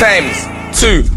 ×2.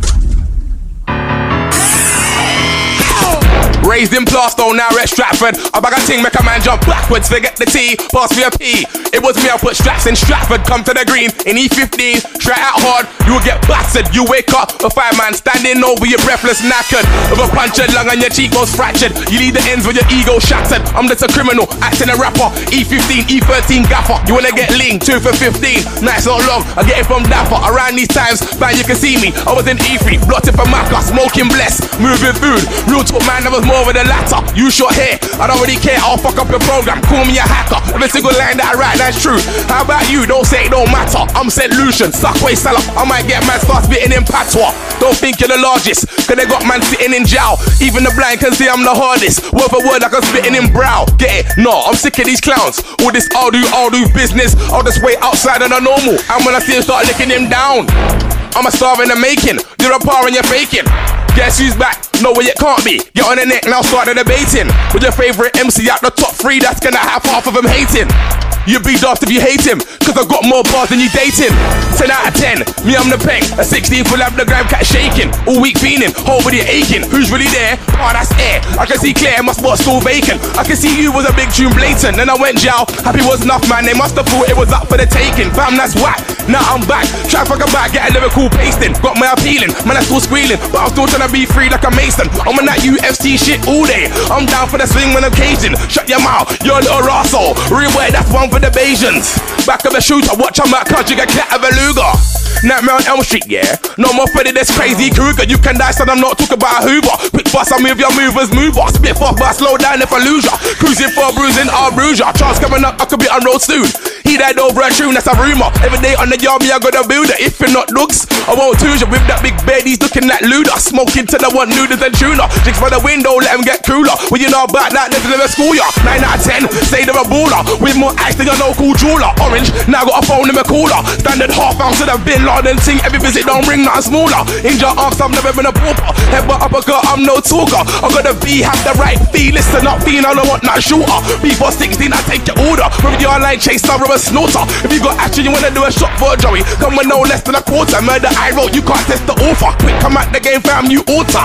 Raised in Plasto, now at Stratford. I bag a ting, make a man jump backwards. Forget the T, pass me a P. It was me, I put straps in Stratford. Come to the green in E15. Try out hard, you will get battered. You wake up, a fireman standing over you, breathless, knackered. With a punctured lung and your cheekbones fractured. You leave the ends with your ego shattered. I'm just a criminal, acting a rapper. E15, E13 gaffer. You wanna get lean, 2 for 15. Nice not long, I get it from Dapper. Around these times, man, you can see me. I was in E3, blotted for Macca, smoking bless, moving food. Real talk, man, I was more over the latter. You short hair, I don't really care. I'll fuck up your program, call me a hacker. Every single line that I write, that's true. How about you? Don't say it don't matter. I'm St. Lucian, Suckway Salah. I might get man start spitting in patois. Don't think you're the largest, cause they got man sitting in jail. Even the blind can see I'm the hardest. Word for word like I'm spitting in brow. Get it? No, I'm sick of these clowns. All this I'll do business. I'll just wait outside of the normal. And when I see him start licking him down, I'm a star in the making. You're a par and you're faking. Guess who's back? No way it can't be. Get on the neck now, start the debating. With your favorite MC out the top 3, that's gonna have half of them hating. You'd be daft if you hate him, cause I got more bars than you dating. 10 out of 10, me I'm the peng. A 16 will have the gram cat shaking. All week fiending, whole body aching. Who's really there? Oh, that's air. I can see clear, my spot's still vacant. I can see you was a big tune blatant. Then I went jail, happy was enough, man. They must have thought it was up for the taking. Bam, that's whack. Now I'm back, try fuck back, get a lyrical pasting. Got my appealing, man, I'm still squealing. But I'm still trying to be free like a Mason. I'm on that UFC shit all day. I'm down for the swing when I'm caging. Shut your mouth, you're a little arsehole. Real boy, that's one for the Bajans. Back of the shooter, watch I'm at country, get cat of a Luger. Nightmare on Elm Street, yeah. No more Freddy, this crazy Krueger. You can die, son, I'm not talking about a Hoover. Quick bust, I move your movers, move off. Spit off, but I slow down if I lose ya. Cruising for a bruising, I'll bruise ya. Chance coming up, I could be on road soon. He died over a tune, that's a rumor. Every day on the yard, me, I got a builder. If you're not looks, I won't choose you. With that big bed, he's looking like Luda. Smoking till I want noodles and tuna. Jigs by the window, let him get cooler. When you know about that, they'll never school ya. 9 out of 10, say they're a baller. With more ice than your local jeweler. Orange, now got a phone in my cooler. Standard half ounce of the Bin Laden thing. Every visit don't ring nothing smaller. Injure arms, I've never been a pauper. Headbutt uppercut, I'm no talker. I gotta be, have the right feel. Listen up, fiend, I don't want not shooter. Before 16, I take your order. From your line, chase some rubber snorter. If you got action, you wanna do a shot for a Joey. Come with no less than a quarter. Murder I wrote, you can't test the offer. Quick, come at the game, fam, you alter.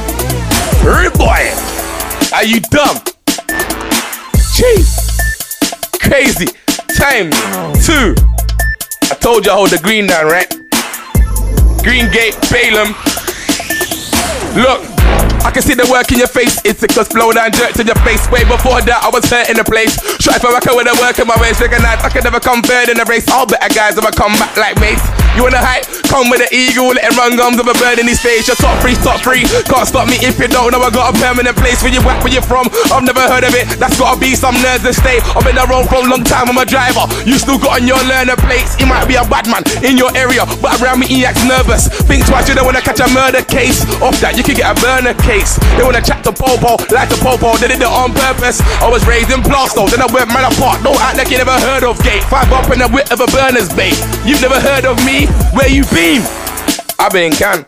Rude boy, are you dumb? Jeez, crazy. ×2. I told you I hold the green down, right? Green Gate, Balaam. Look, I can see the work in your face. It's because flow down jerks in your face. Way before that, I was hurting the place. Try for record with the work in my waist. Recognize I could never come third in the race. All better guys ever come back like mates. You wanna hype? Come with the eagle, let him run gums of a bird in his face. Your top 3, can't stop me if you don't know. I got a permanent place where you whack where you from. I've never heard of it, that's gotta be some nerds that stay. I've been around for a long time, I'm a driver. You still got on your learner plates. You might be a bad man in your area, but around me he acts nervous. Think twice, you don't wanna catch a murder case. Off that, you can get a burner case. They wanna chat to Popo, like the Popo, they did it on purpose. I was raised in Plasto, then I went man apart. Don't act like you never heard of Gate. 5 up in the width of a burner's bait. You've never heard of me? Where you been? I've been can.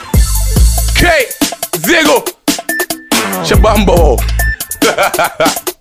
K, Ziggle, Shabambo.